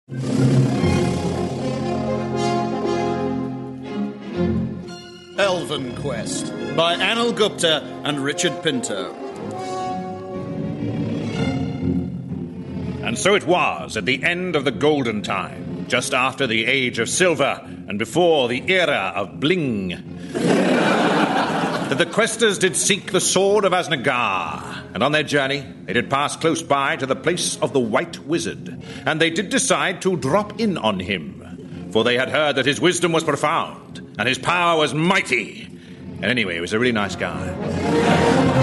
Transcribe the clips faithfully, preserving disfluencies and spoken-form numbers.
Elven Quest by Anil Gupta and Richard Pinto. And so it was at the end of the Golden Time, just after the Age of Silver and before the era of Bling, that the questers did seek the sword of Asnagar, and on their journey they did pass close by to the place of the White Wizard, and they did decide to drop in on him, for they had heard that his wisdom was profound and his power was mighty. And anyway, he was a really nice guy.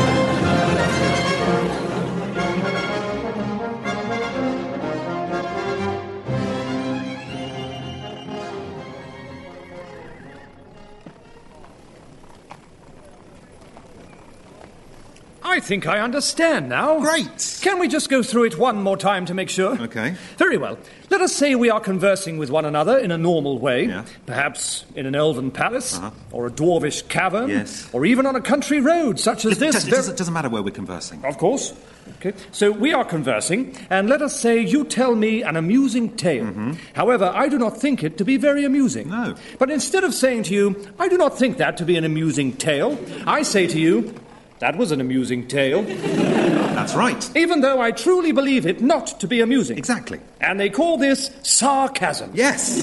I think I understand now. Great. Can we just go through it one more time to make sure? Okay. Very well. Let us say we are conversing with one another in a normal way. Yeah. Perhaps in an elven palace, uh-huh. or a dwarvish cavern, yes. or even on a country road such as it, this. It, does, it doesn't, doesn't matter where we're conversing. Of course. Okay. So we are conversing, and let us say you tell me an amusing tale. Mm-hmm. However, I do not think it to be very amusing. No. But instead of saying to you, I do not think that to be an amusing tale, I say to you, that was an amusing tale. That's right. Even though I truly believe it not to be amusing. Exactly. And they call this sarcasm. Yes.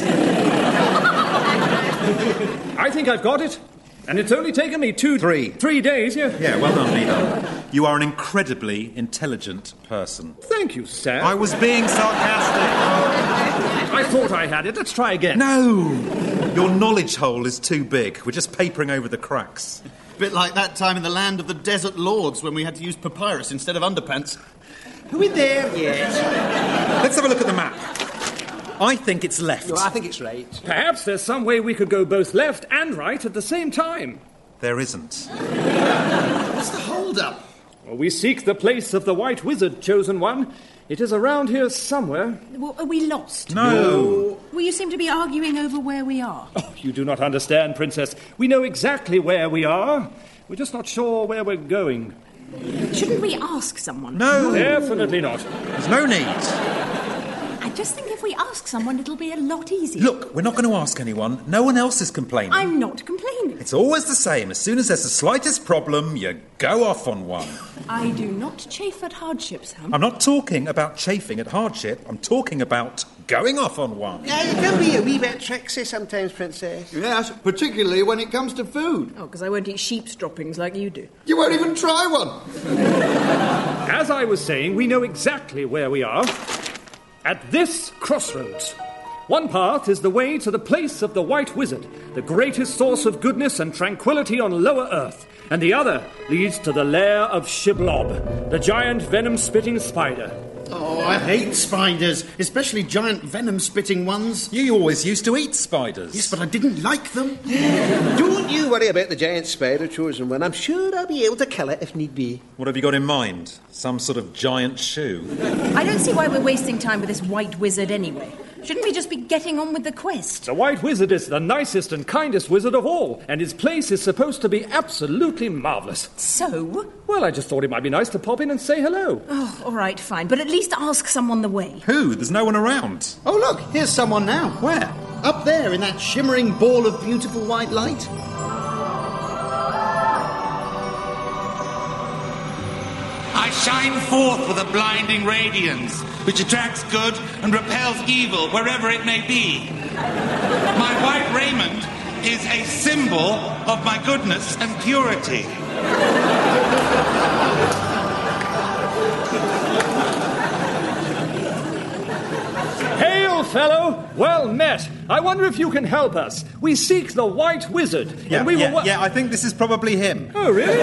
I think I've got it. And it's only taken me two... Three. Three days, yeah. Yeah, well done, Vito. You are an incredibly intelligent person. Thank you, Sam. I was being sarcastic. I thought I had it. Let's try again. No. Your knowledge hole is too big. We're just papering over the cracks. Bit like that time in the land of the Desert Lords when we had to use papyrus instead of underpants. Are we there yet? Let's have a look at the map. I think it's left. No, I think it's right. Perhaps there's some way we could go both left and right at the same time. There isn't. What's the hold-up? Well, we seek the place of the White Wizard, Chosen One. It is around here somewhere. Well, are we lost? No. Well, you seem to be arguing over where we are. Oh, you do not understand, Princess. We know exactly where we are. We're just not sure where we're going. Shouldn't we ask someone? No. Definitely not. There's no need. I just think if we ask someone, it'll be a lot easier. Look, we're not going to ask anyone. No one else is complaining. I'm not complaining. It's always the same. As soon as there's the slightest problem, you go off on one. I do not chafe at hardship, Sam. I'm not talking about chafing at hardship. I'm talking about going off on one. Yeah, you can be a wee bit tricksy sometimes, Princess. Yes, particularly when it comes to food. Oh, because I won't eat sheep's droppings like you do. You won't even try one. As I was saying, we know exactly where we are. At this crossroads. One path is the way to the place of the White Wizard, the greatest source of goodness and tranquility on lower earth, and the other leads to the lair of Shiblob, the giant venom-spitting spider. Oh, I hate spiders, especially giant venom-spitting ones. You always used to eat spiders. Yes, but I didn't like them. Don't you worry about the giant spider, Chosen One. I'm sure I'll be able to kill it if need be. What have you got in mind? Some sort of giant shoe? I don't see why we're wasting time with this White Wizard anyway. Shouldn't we just be getting on with the quest? The White Wizard is the nicest and kindest wizard of all, and his place is supposed to be absolutely marvellous. So? Well, I just thought it might be nice to pop in and say hello. Oh, all right, fine. But at least ask someone the way. Who? There's no one around. Oh, look, here's someone now. Where? Up there in that shimmering ball of beautiful white light. I shine forth with a blinding radiance, which attracts good and repels evil wherever it may be. My white raiment is a symbol of my goodness and purity. Hail, fellow! Well met. I wonder if you can help us. We seek the White Wizard. Yeah, and we yeah, were... yeah, I think this is probably him. Oh, really?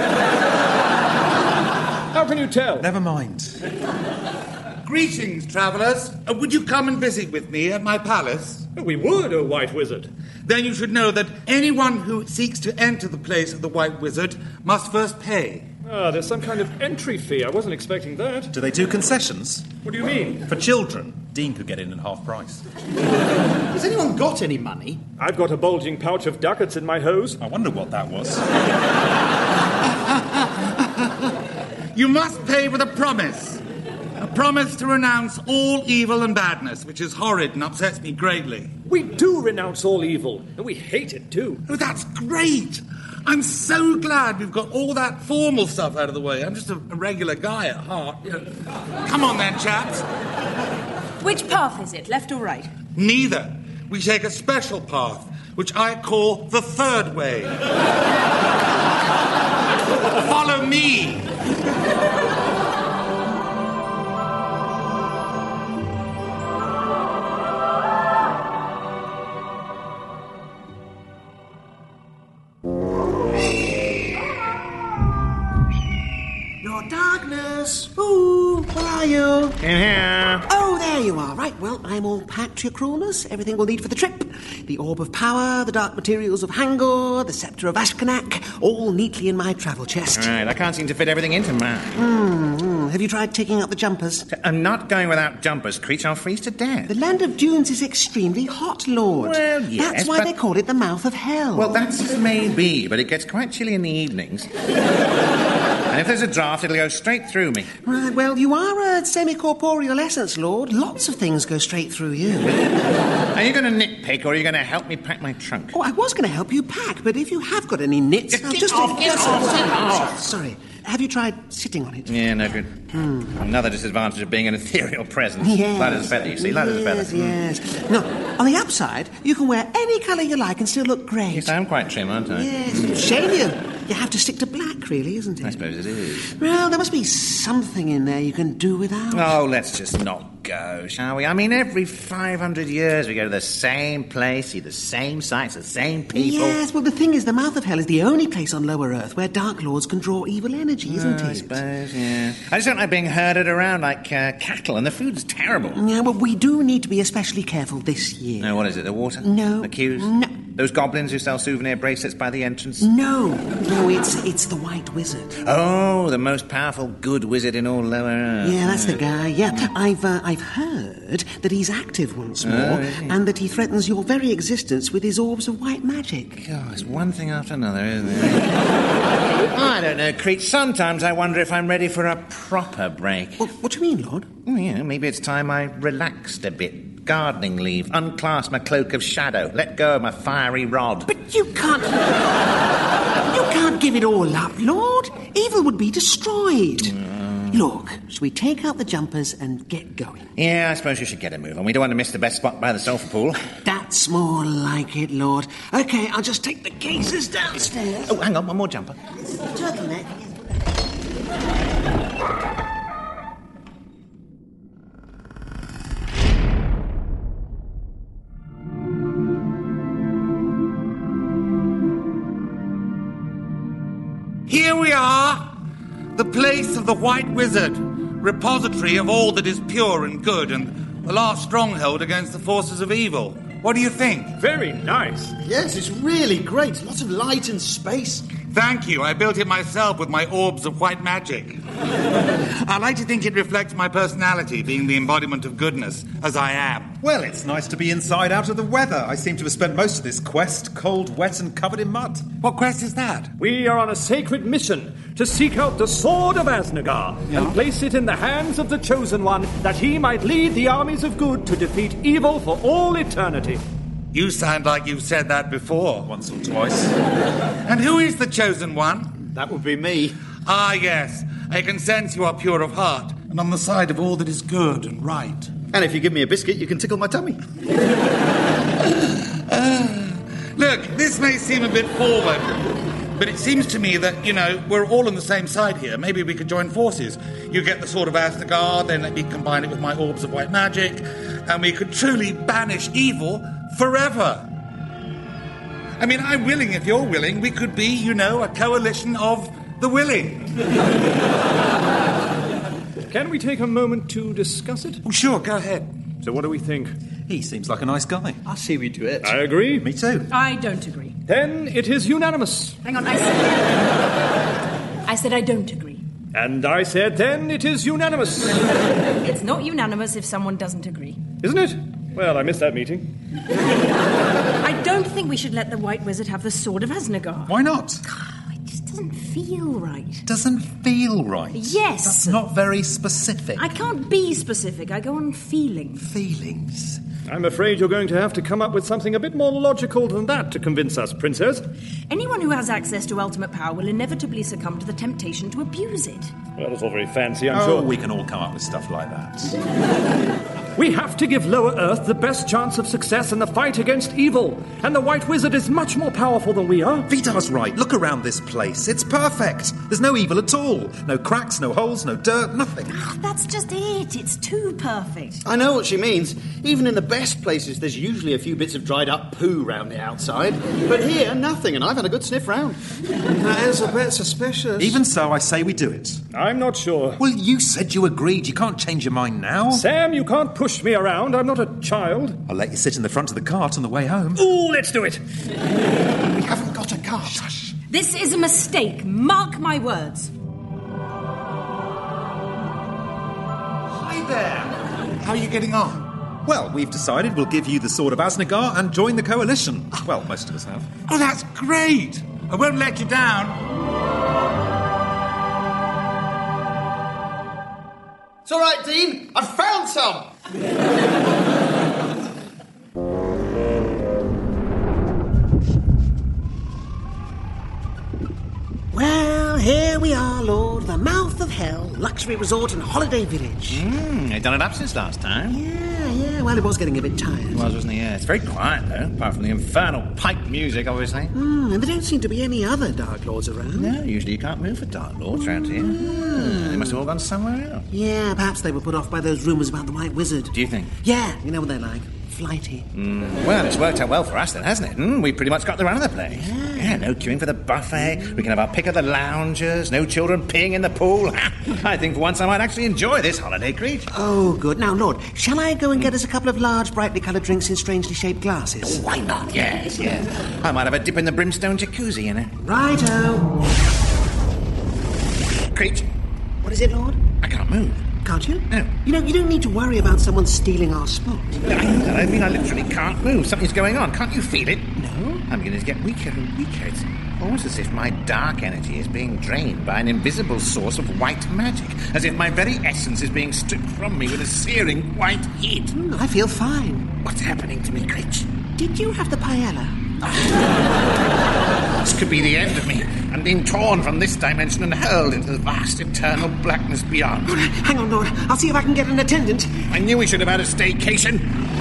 How can you tell? Never mind. Greetings, travellers. Uh, would you come and visit with me at my palace? We would, O White Wizard. Then you should know that anyone who seeks to enter the place of the White Wizard must first pay. Ah, there's some kind of entry fee. I wasn't expecting that. Do they do concessions? What do you mean? For children. Dean could get in at half price. Has anyone got any money? I've got a bulging pouch of ducats in my hose. I wonder what that was. You must pay with a promise. promise to renounce all evil and badness, which is horrid and upsets me greatly. We do renounce all evil, and we hate it too. Oh, that's great! I'm so glad we've got all that formal stuff out of the way. I'm just a, a regular guy at heart. You know. Come on then, chaps. Which path is it, left or right? Neither. We take a special path, which I call the third way. Follow me. Your darkness. Ooh, where are you? In here. Oh, there you are. Right, well, I'm all packed to your cruelness. Everything we'll need for the trip. The Orb of Power, the Dark Materials of Hangor, the Sceptre of Ashkanak, all neatly in my travel chest. Right, I can't seem to fit everything into mine. Mm-hmm. Have you tried taking out the jumpers? I'm not going without jumpers, Creech. I'll freeze to death. The land of dunes is extremely hot, Lord. Well, yes, That's why but- they call it the mouth of hell. Well, that's maybe, but it gets quite chilly in the evenings. And if there's a draft, it'll go straight through me. Right, well, you are a semi-corporeal essence, Lord. Lots of things go straight through you. Are you going to nitpick, or are you going to help me pack my trunk? Oh, I was going to help you pack, but if you have got any nits... Get I'll just off, get just- off, get off. Sorry. Have you tried sitting on it? Yeah, no good. Hmm. Another disadvantage of being an ethereal presence. Yes. Light as a feather, you see, light as a feather. Yes, yes. Now, on the upside, you can wear any colour you like and still look great. Yes, I am quite trim, aren't I? Yes, shame you. You have to stick to black, really, isn't it? I suppose it is. Well, there must be something in there you can do without. Oh, let's just not go, shall we? I mean, every five hundred years we go to the same place, see the same sights, the same people. Yes, well, the thing is, the mouth of hell is the only place on lower Earth where Dark Lords can draw evil energy, isn't Oh, I it? suppose, yeah. I just don't like being herded around like uh, cattle, and the food's terrible. Yeah, well, we do need to be especially careful this year. No, what is it, the water? No. The queues? No. Those goblins who sell souvenir bracelets by the entrance? No, no, it's it's the White Wizard. Oh, the most powerful good wizard in all lower Earth. Yeah, that's the guy. Yeah, I've uh, I've heard that he's active once more, Oh, is he? and that he threatens your very existence with his orbs of white magic. God, it's one thing after another, isn't it? I don't know, Creech. Sometimes I wonder if I'm ready for a proper break. Well, what do you mean, Lord? Oh, yeah, maybe it's time I relaxed a bit. Gardening leave, unclasp my cloak of shadow, let go of my fiery rod. But you can't... you can't give it all up, Lord. Evil would be destroyed. Mm. Look, shall we take out the jumpers and get going? Yeah, I suppose you should get a move on. We don't want to miss the best spot by the sulphur pool. That's more like it, Lord. OK, I'll just take the cases downstairs. Oh, hang on, one more jumper. Turtleneck. Here we are, the place of the White Wizard, repository of all that is pure and good, and the last stronghold against the forces of evil. What do you think? Very nice. Yes, it's really great. Lots of light and space. Thank you. I built it myself with my orbs of white magic. I like to think it reflects my personality, being the embodiment of goodness, as I am. Well, it's nice to be inside out of the weather. I seem to have spent most of this quest cold, wet and covered in mud. What quest is that? We are on a sacred mission to seek out the Sword of Asnagar and place it in the hands of the Chosen One, that he might lead the armies of good to defeat evil for all eternity. You sound like you've said that before. Once or twice. And who is the Chosen One? That would be me. Ah, yes. I can sense you are pure of heart and on the side of all that is good and right. And if you give me a biscuit, you can tickle my tummy. uh, look, this may seem a bit forward, but it seems to me that, you know, we're all on the same side here. Maybe we could join forces. You get the Sword of Asnagar, then let me combine it with my orbs of white magic, and we could truly banish evil forever. I mean, I'm willing if you're willing. We could be, you know, a coalition of the willing. Can we take a moment to discuss it? Oh, sure, go ahead. So what do we think? He seems like a nice guy. I see we do it. I agree. Me too. I don't agree. Then it is unanimous. Hang on, I said... I said I don't agree. And I said then it is unanimous. It's not unanimous if someone doesn't agree. Isn't it? Well, I missed that meeting. I don't think we should let the White Wizard have the Sword of Asnagar. Why not? I just... doesn't feel right. Doesn't feel right? Yes. That's not very specific. I can't be specific. I go on feeling. Feelings. I'm afraid you're going to have to come up with something a bit more logical than that to convince us, Princess. Anyone who has access to ultimate power will inevitably succumb to the temptation to abuse it. Well, that's all very fancy, I'm oh, sure. we can all come up with stuff like that. We have to give Lower Earth the best chance of success in the fight against evil, and the White Wizard is much more powerful than we are. Vidar's right. Look around this place. It's perfect. There's no evil at all. No cracks, no holes, no dirt, nothing. Oh, that's just it. It's too perfect. I know what she means. Even in the best places, there's usually a few bits of dried up poo round the outside. But here, nothing, and I've had a good sniff round. That is a bit suspicious. Even so, I say we do it. I'm not sure. Well, you said you agreed. You can't change your mind now. Sam, you can't push me around. I'm not a child. I'll let you sit in the front of the cart on the way home. Ooh, let's do it. We haven't got a cart. Shush. This is a mistake. Mark my words. Hi there. How are you getting on? Well, we've decided we'll give you the Sword of Asnagar and join the coalition. Well, most of us have. Oh, that's great. I won't let you down. It's all right, Dean. I've found some. Well, here we are, Lord. The mouth of hell, luxury resort and holiday village. Hmm, they've done it up since last time. Yeah, yeah. Well, it was getting a bit tired. It was, wasn't it? Yeah, it's very quiet, though, apart from the infernal pipe music, obviously. Mm, and there don't seem to be any other Dark Lords around. No, usually you can't move for Dark Lords around here. Hmm, they must have all gone somewhere else. Yeah, perhaps they were put off by those rumours about the White Wizard. Do you think? Yeah, you know what they're like. Flighty. Mm, well, it's worked out well for us then, hasn't it? Mm, we pretty much got the run of the place. Yeah. yeah, no queuing for the buffet. We can have our pick of the loungers. No children peeing in the pool. I think for once I might actually enjoy this holiday, Creech. Oh, good. Now, Lord, shall I go and get us a couple of large, brightly coloured drinks in strangely shaped glasses? Oh, why not? Yes, yes. I might have a dip in the brimstone jacuzzi, you know. Righto. Creech. What is it, Lord? I can't move. Can't you? No. You know, you don't need to worry about someone stealing our spot. I, I mean, I literally can't move. Something's going on. Can't you feel it? No. I'm beginning to get weaker and weaker. It's almost as if my dark energy is being drained by an invisible source of white magic. As if my very essence is being stripped from me with a searing white heat. Mm, I feel fine. What's happening to me, Creech? Did you have the paella? This could be the end of me. I'm being torn from this dimension and hurled into the vast eternal blackness beyond. Hang on, Lord. I'll see if I can get an attendant. I knew we should have had a staycation.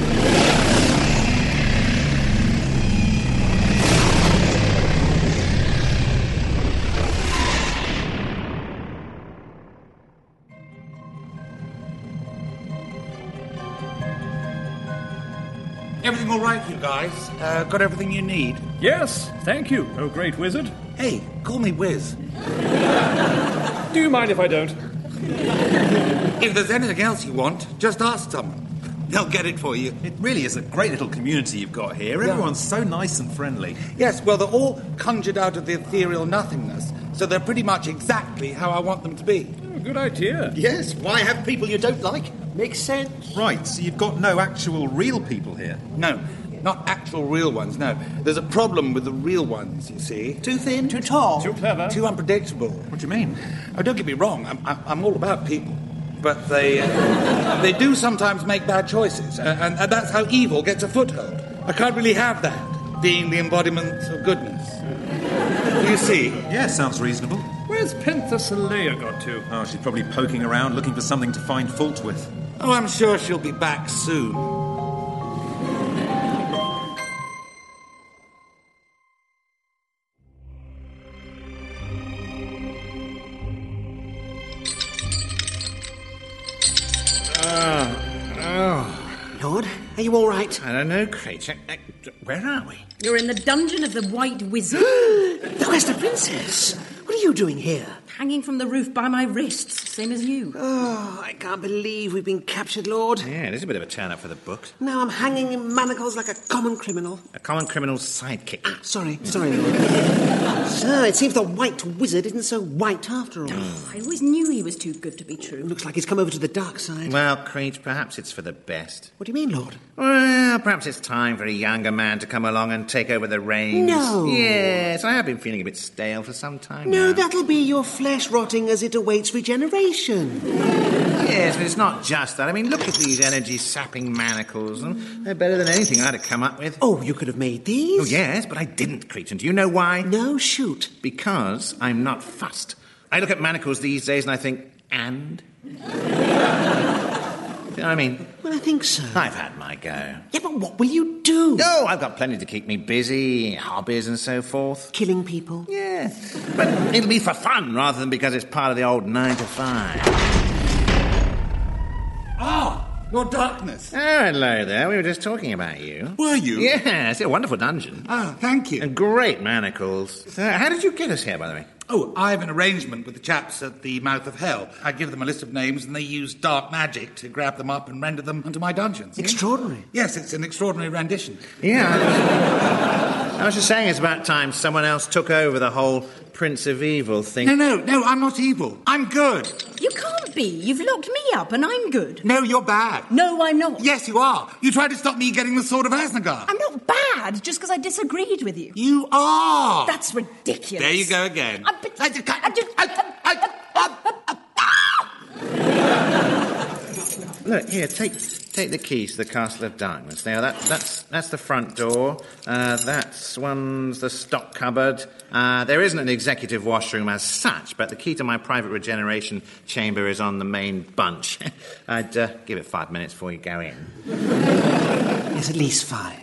Everything all right, you guys? Uh, got everything you need? Yes, thank you, oh great wizard. Hey, call me Wiz. Do you mind if I don't? If there's anything else you want, just ask someone. They'll get it for you. It really is a great little community you've got here. Yeah. Everyone's so nice and friendly. Yes, well, they're all conjured out of the ethereal nothingness, so they're pretty much exactly how I want them to be. Oh, good idea. Yes, why have people you don't like? Makes sense. Right, so you've got no actual real people here. No, not actual real ones, no. There's a problem with the real ones, you see. Too thin, too tall. Too clever. Too unpredictable. What do you mean? Oh, don't get me wrong, I'm, I'm, I'm all about people. But they uh, they do sometimes make bad choices, uh, and, and that's how evil gets a foothold. I can't really have that, being the embodiment of goodness. You see? Yeah, sounds reasonable. Where's Penthesilea got to? Oh, she's probably poking around looking for something to find fault with. Oh, I'm sure she'll be back soon. Lord, are you all right? I don't know, Creech. Uh, uh, Where are we? You're in the dungeon of the White Wizard. The Quest of Princess. What are you doing here? Hanging from the roof by my wrists, same as you. Oh, I can't believe we've been captured, Lord. Yeah, it is a bit of a turn-up for the books. Now I'm hanging in manacles like a common criminal. A common criminal's sidekick. Ah, sorry, sorry, Lord. Sir, it seems the White Wizard isn't so white after all. Oh, I always knew he was too good to be true. Looks like he's come over to the dark side. Well, Creech, perhaps it's for the best. What do you mean, Lord? Well, perhaps it's time for a younger man to come along and take over the reins. No. Yes, I have been feeling a bit stale for some time No, now. that'll be your flesh rotting as it awaits regeneration. Yes, but it's not just that. I mean, look at these energy-sapping manacles. and They're better than anything I'd have come up with. Oh, you could have made these? Oh, yes, but I didn't, Cretan. Do you know why? No, shoot. Because I'm not fussed. I look at manacles these days and I think, and? You know what I mean? Well, I think so. I've had my go. Yeah, but what will you do? No, I've got plenty to keep me busy, hobbies and so forth. Killing people? Yeah, but it'll be for fun rather than because it's part of the old nine to five. Ah, your darkness. Oh, hello there. We were just talking about you. Were you? Yes, it's a wonderful dungeon. Ah, thank you. And great manacles. So how did you get us here, by the way? Oh, I have an arrangement with the chaps at the mouth of hell. I give them a list of names and they use dark magic to grab them up and render them into my dungeons. Extraordinary. Yes, it's an extraordinary rendition. Yeah. I was just saying it's about time someone else took over the whole Prince of Evil thing. No, no, no, I'm not evil. I'm good. You can't be. You've locked me up and I'm good. No, you're bad. No, I'm not. Yes, you are. You tried to stop me getting the Sword of Asnagar. I'm not bad just because I disagreed with you. You are. That's ridiculous. There you go again. I'm- I just can't- I just- I- I- Look, here, take take the keys to the Castle of Darkness. Now, that, that's that's the front door. Uh, that's one's the stock cupboard. Uh, there isn't an executive washroom as such, but the key to my private regeneration chamber is on the main bunch. I'd uh, give it five minutes before you go in. Yes, at least five.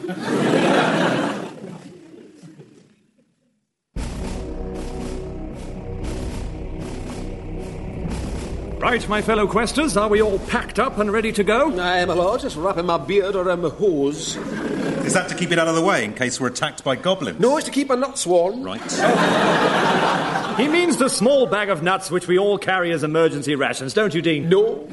Right, my fellow questers, are we all packed up and ready to go? Aye, my lord, just wrapping my beard around my hose. Is that to keep it out of the way in case we're attacked by goblins? No, it's to keep a nut swollen. Right. He means the small bag of nuts which we all carry as emergency rations, don't you, Dean? No.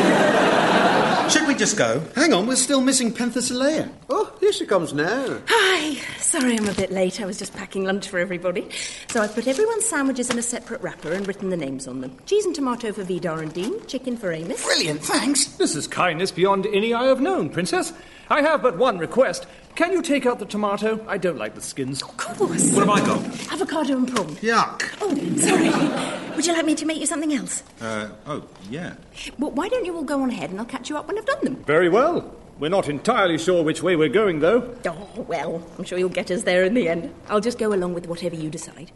Should we just go? Hang on, we're still missing Penthesilea. Oh, here she comes now. Hi. Sorry I'm a bit late. I was just packing lunch for everybody. So I've put everyone's sandwiches in a separate wrapper and written the names on them. Cheese and tomato for Vidar and Dean, chicken for Amos. Brilliant, thanks. This is kindness beyond any I have known, Princess. I have but one request. Can you take out the tomato? I don't like the skins. Of course. What have I got? Avocado and prawn. Yuck. Oh, sorry. Would you like me to make you something else? Uh, oh, yeah. Well, why don't you all go on ahead and I'll catch you up when I've done them? Very well. We're not entirely sure which way we're going, though. Oh, well, I'm sure you'll get us there in the end. I'll just go along with whatever you decide.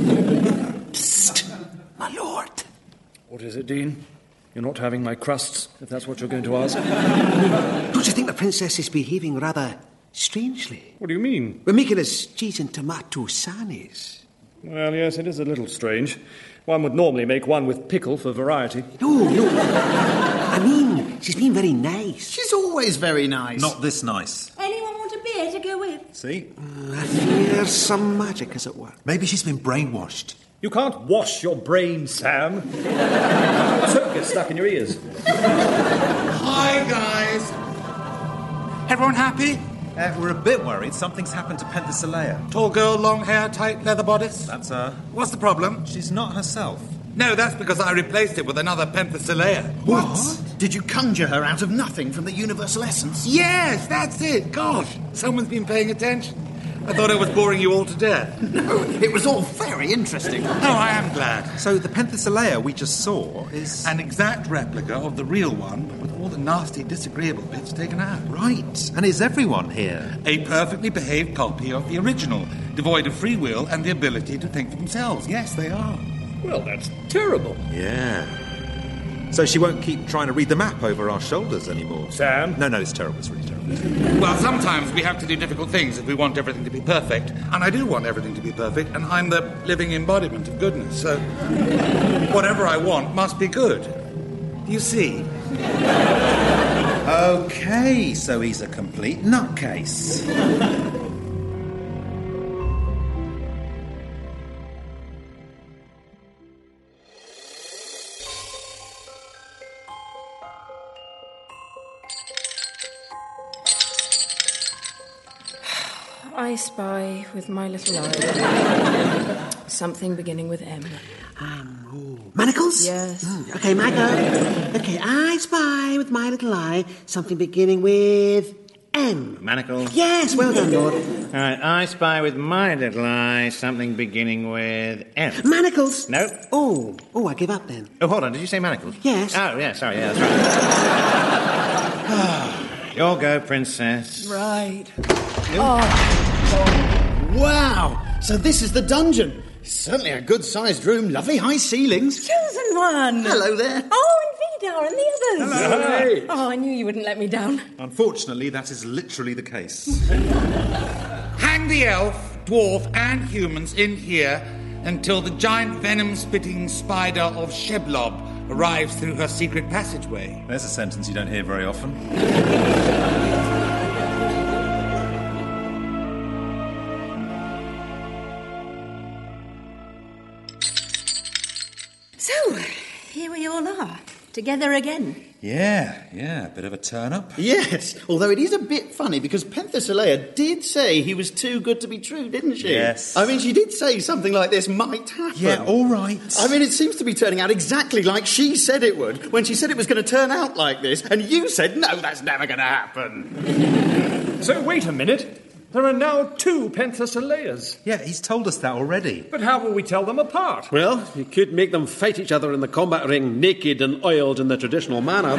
Psst, my lord. What is it, Dean? You're not having my crusts, if that's what you're going to ask. Don't you think the princess is behaving rather strangely? What do you mean? We're making us cheese and tomato sanis. Well, yes, it is a little strange. One would normally make one with pickle for variety. No, no. I mean, she's been very nice. She's always very nice. Not this nice. Anyone want a beer to go with? See? I fear some magic is at work. Maybe she's been brainwashed. You can't wash your brain, Sam. Soap gets stuck in your ears. Hi, guys. Everyone happy? Uh, we're a bit worried. Something's happened to Penthesilea. Tall girl, long hair, tight leather bodice. That's her. What's the problem? She's not herself. No, that's because I replaced it with another Penthesilea. What? Did you conjure her out of nothing from the universal essence? Yes, that's it. Gosh, someone's been paying attention. I thought I was boring you all to death. No, it was all very interesting. Oh, I am glad. So the Penthesilea we just saw is... An exact replica of the real one, but with all the nasty, disagreeable bits taken out. Right. And is everyone here? A perfectly behaved copy of the original, devoid of free will and the ability to think for themselves. Yes, they are. Well, that's terrible. Yeah. So she won't keep trying to read the map over our shoulders anymore. Sam? No, no, it's terrible. It's really terrible. Well, sometimes we have to do difficult things if we want everything to be perfect. And I do want everything to be perfect, and I'm the living embodiment of goodness. So whatever I want must be good. You see? Okay, so he's a complete nutcase. I spy with my little eye something beginning with M. Um, ooh. Manacles? Yes. Mm, okay, my go. Okay, I spy with my little eye something beginning with M. Manacles? Yes, well done, Lord. All right, I spy with my little eye something beginning with M. Manacles? No. Oh, oh, I give up then. Oh, hold on, did you say manacles? Yes. Oh, yeah, sorry, yeah, that's right. Your go, princess. Right. Wow! So this is the dungeon. It's certainly a good-sized room, lovely high ceilings. Chosen one! Hello there. Oh, and Vidar and the others. Hello. Hey. Oh, I knew you wouldn't let me down. Unfortunately, that is literally the case. Hang the elf, dwarf, and humans in here until the giant venom-spitting spider of Sheblob arrives through her secret passageway. There's a sentence you don't hear very often. So, here we all are, together again. Yeah, yeah, bit of a turn-up. Yes, although it is a bit funny because Penthesilea did say he was too good to be true, didn't she? Yes. I mean, she did say something like this might happen. Yeah, all right. I mean, it seems to be turning out exactly like she said it would when she said it was going to turn out like this, and you said, no, that's never going to happen. So wait a minute. There are now two Penthesileas. Yeah, he's told us that already. But how will we tell them apart? Well, you could make them fight each other in the combat ring, naked and oiled in the traditional manner.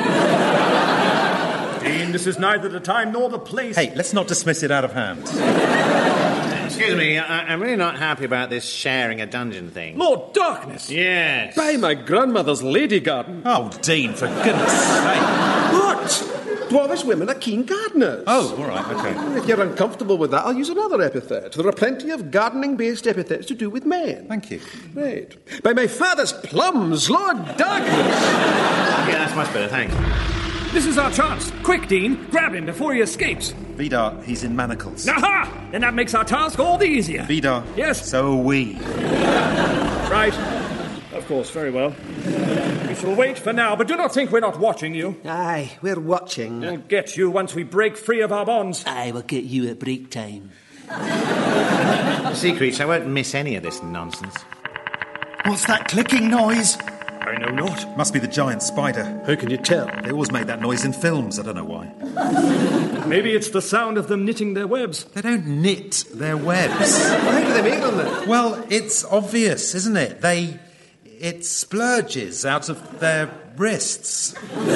Dean, this is neither the time nor the place. Hey, let's not dismiss it out of hand. Excuse me, I- I'm really not happy about this sharing a dungeon thing. Lord Darkness! Yes. By my grandmother's lady garden. Oh, Dean, for goodness sake. What? Dwarvish women are keen gardeners. Oh, all right, okay. If you're uncomfortable with that, I'll use another epithet. There are plenty of gardening-based epithets to do with men. Thank you. Right. By my father's plums, Lord Darkness. Yeah, that's much better, thanks. This is our chance. Quick, Dean, grab him before he escapes. Vidar, he's in manacles. Aha! Then that makes our task all the easier. Vidar. Yes? So are we. Right. Of course, very well. We shall wait for now, but do not think we're not watching you. Aye, we're watching. We'll get you once we break free of our bonds. I will get you at break time. See, Creech, I won't miss any of this nonsense. What's that clicking noise? I know not. Must be the giant spider. How can you tell? They always make that noise in films. I don't know why. Maybe it's the sound of them knitting their webs. They don't knit their webs. How do they make them then? Well, it's obvious, isn't it? They... It splurges out of their wrists.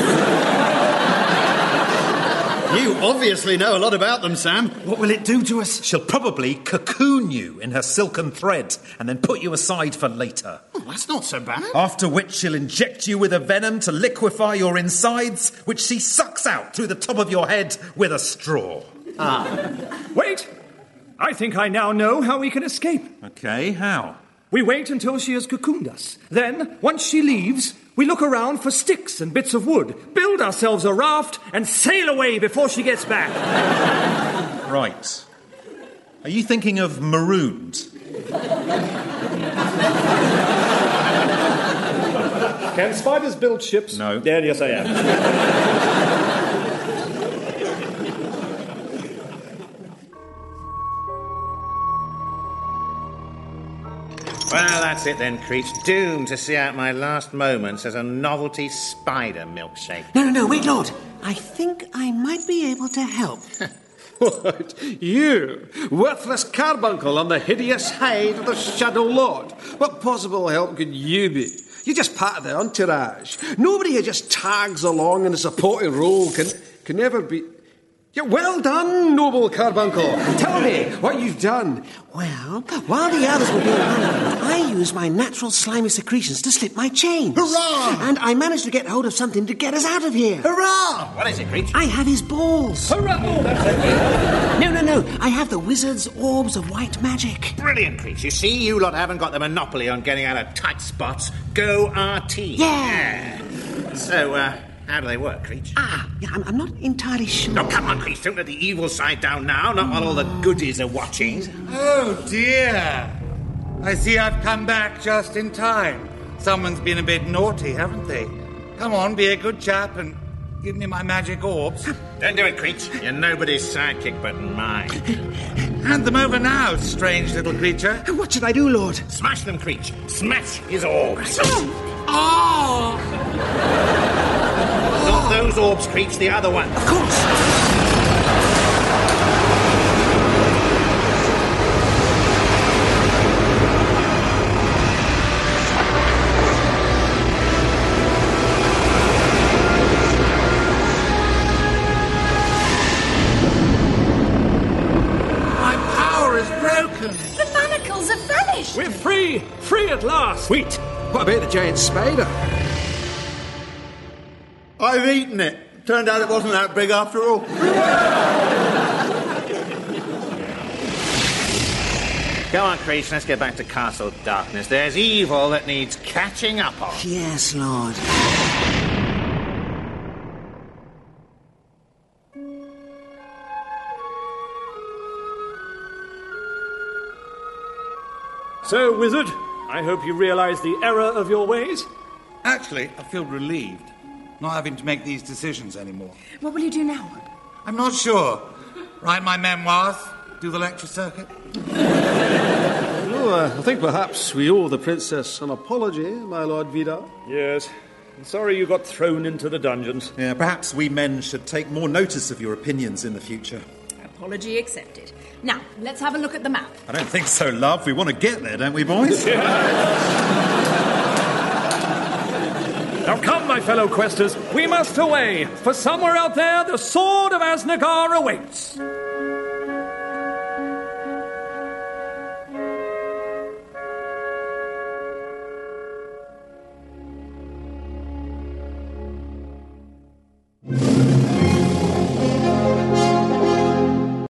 You obviously know a lot about them, Sam. What will it do to us? She'll probably cocoon you in her silken thread and then put you aside for later. Oh, that's not so bad. After which she'll inject you with a venom to liquefy your insides, which she sucks out through the top of your head with a straw. Wait! I think I now know how we can escape. Okay, how? We wait until she has cocooned us. Then, once she leaves, we look around for sticks and bits of wood, build ourselves a raft, and sail away before she gets back. Right. Are you thinking of Marooned? Can spiders build ships? No. Yeah, yes, I am. Well, that's it then, Creech. Doomed to see out my last moments as a novelty spider milkshake. No, no, no, wait, Lord. I think I might be able to help. What? You, worthless carbuncle on the hideous hide of the Shadow Lord. What possible help could you be? You're just part of the entourage. Nobody who just tags along in a supporting role can, can ever be... Yeah, well done, noble carbuncle. Tell me what you've done. Well, while the others were being running, I used my natural slimy secretions to slip my chains. Hurrah! And I managed to get hold of something to get us out of here. Hurrah! What is it, Creech? I have his balls. Hurrah! Oh, that's it. No, no, no. I have the wizard's orbs of white magic. Brilliant, Creech. You see, you lot haven't got the monopoly on getting out of tight spots. Go our team. Yeah. Yeah. So, uh... how do they work, Creech? Ah, yeah, I'm, I'm not entirely sure. No, come on, Creech. Don't let the evil side down now, not while all the goodies are watching. Oh, dear. I see I've come back just in time. Someone's been a bit naughty, haven't they? Come on, be a good chap and give me my magic orbs. Don't do it, Creech. You're nobody's sidekick but mine. Hand them over now, strange little creature. What should I do, Lord? Smash them, Creech. Smash his orbs. Oh! Not those orbs, Creech, the other one. Of course. The manacles have vanished! We're free! Free at last! Sweet. What about the giant spider? I've eaten it. Turned out it wasn't that big after all. Go on, Creech, let's get back to Castle Darkness. There's evil that needs catching up on. Yes, Lord. So, Wizard, I hope you realise the error of your ways. Actually, I feel relieved not having to make these decisions anymore. What will you do now? I'm not sure. Write my memoirs, do the lecture circuit. Oh, uh, I think perhaps we owe the princess an apology, my Lord Vidar. Yes. I'm sorry you got thrown into the dungeons. Yeah, perhaps we men should take more notice of your opinions in the future. Apology accepted. Now, let's have a look at the map. I don't think so, love. We want to get there, don't we, boys? Now come, my fellow questers, we must away, for somewhere out there the sword of Asnagar awaits.